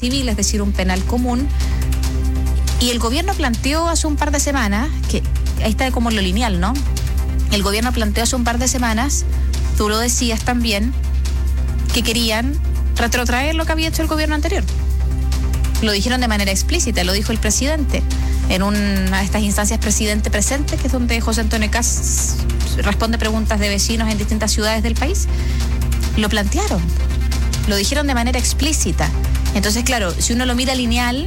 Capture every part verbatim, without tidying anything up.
civil, es decir, un penal común. Y el gobierno planteó hace un par de semanas, que ahí está como lo lineal, ¿no? El gobierno planteó hace un par de semanas, tú lo decías también, que querían retrotraer lo que había hecho el gobierno anterior. Lo dijeron de manera explícita, lo dijo el presidente en una de estas instancias presidente presente, que es donde José Antonio Kast responde preguntas de vecinos en distintas ciudades del país. Lo plantearon, lo dijeron de manera explícita. Entonces, claro, si uno lo mira lineal,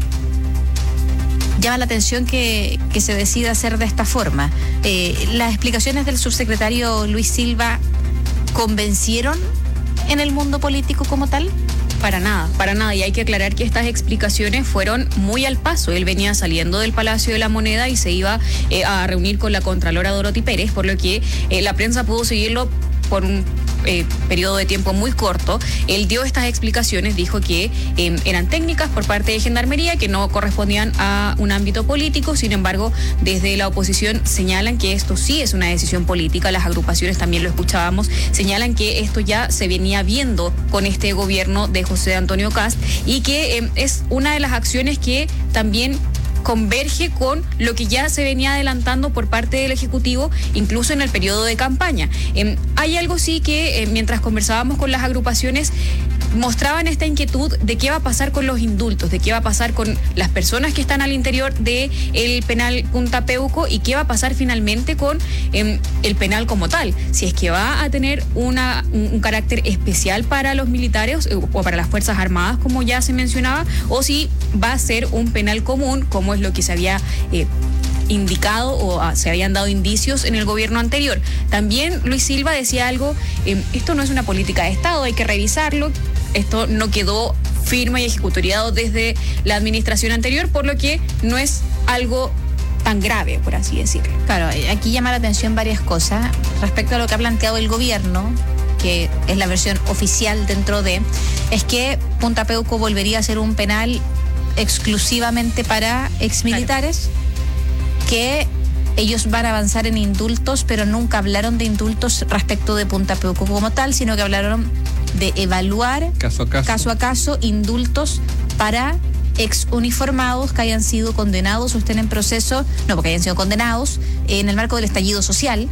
llama la atención que, que se decida hacer de esta forma. Eh, las explicaciones del subsecretario Luis Silva ¿convencieron en el mundo político como tal? Para nada, para nada. Y hay que aclarar que estas explicaciones fueron muy al paso. Él venía saliendo del Palacio de la Moneda y se iba eh, a reunir con la Contralora Dorothy Pérez, por lo que eh, la prensa pudo seguirlo por un eh, periodo de tiempo muy corto. Él dio estas explicaciones, dijo que eh, eran técnicas por parte de Gendarmería, que no correspondían a un ámbito político. Sin embargo, desde la oposición señalan que esto sí es una decisión política. Las agrupaciones, también lo escuchábamos, señalan que esto ya se venía viendo con este gobierno de José Antonio Kast y que eh, es una de las acciones que también converge con lo que ya se venía adelantando por parte del Ejecutivo, incluso en el periodo de campaña. Eh, hay algo sí que, eh, mientras conversábamos con las agrupaciones, mostraban esta inquietud de qué va a pasar con los indultos, de qué va a pasar con las personas que están al interior del penal Punta Peuco y qué va a pasar finalmente con eh, el penal como tal. Si es que va a tener una, un, un carácter especial para los militares eh, o para las Fuerzas Armadas, como ya se mencionaba, o si va a ser un penal común, como es lo que se había eh, indicado o ah, se habían dado indicios en el gobierno anterior. También Luis Silva decía algo, eh, esto no es una política de Estado, hay que revisarlo. Esto no quedó firme y ejecutoriado desde la administración anterior, por lo que no es algo tan grave, por así decirlo. Claro, aquí llama la atención varias cosas respecto a lo que ha planteado el gobierno, que es la versión oficial dentro de, es que Punta Peuco volvería a ser un penal exclusivamente para exmilitares, claro, que ellos van a avanzar en indultos, pero nunca hablaron de indultos respecto de Punta Peuco como tal, sino que hablaron de evaluar caso a caso, caso a caso indultos para ex uniformados que hayan sido condenados o estén en proceso, no porque hayan sido condenados, en el marco del estallido social.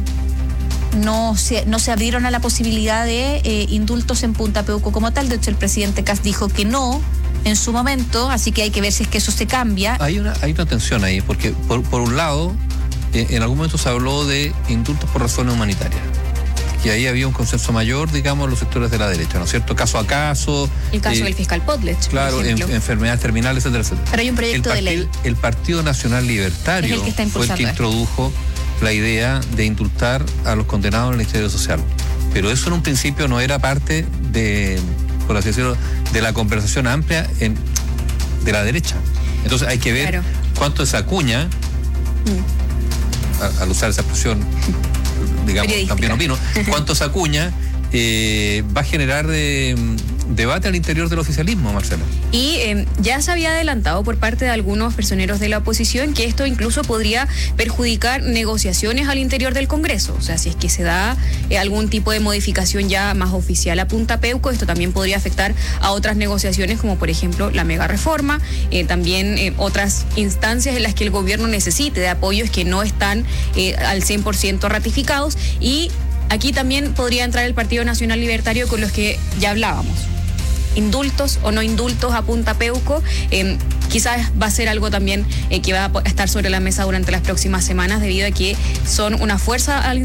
No se, no se abrieron a la posibilidad de eh, indultos en Punta Peuco como tal. De hecho, el presidente Kast dijo que no en su momento, así que hay que ver si es que eso se cambia. Hay una, hay una tensión ahí, porque por, por un lado, eh, en algún momento se habló de indultos por razones humanitarias, que ahí había un consenso mayor, digamos, en los sectores de la derecha, ¿no es cierto? Caso a caso. El caso eh, del fiscal Potlatch. Claro, en, enfermedades terminales, etcétera, etcétera. Pero hay un proyecto el de ley. El Partido Nacional Libertario es el que fue el que introdujo la idea de indultar a los condenados en el Ministerio Social. Pero eso en un principio no era parte de, por así decirlo, de la conversación amplia en, de la derecha. Entonces hay que ver claro. cuánto esa cuña, mm. a, al usar esa expresión, digamos, también opino, cuánto esa cuña eh, va a generar de, debate al interior del oficialismo, Marcela. Y eh, ya se había adelantado por parte de algunos personeros de la oposición que esto incluso podría perjudicar negociaciones al interior del Congreso. O sea, si es que se da eh, algún tipo de modificación ya más oficial a Punta Peuco, esto también podría afectar a otras negociaciones, como por ejemplo la mega reforma, eh, también eh, otras instancias en las que el gobierno necesite de apoyos que no están eh, al cien por ciento ratificados. Y aquí también podría entrar el Partido Nacional Libertario, con los que ya hablábamos. Indultos o no indultos a Punta Peuco, eh, quizás va a ser algo también eh, que va a estar sobre la mesa durante las próximas semanas, debido a que son una fuerza al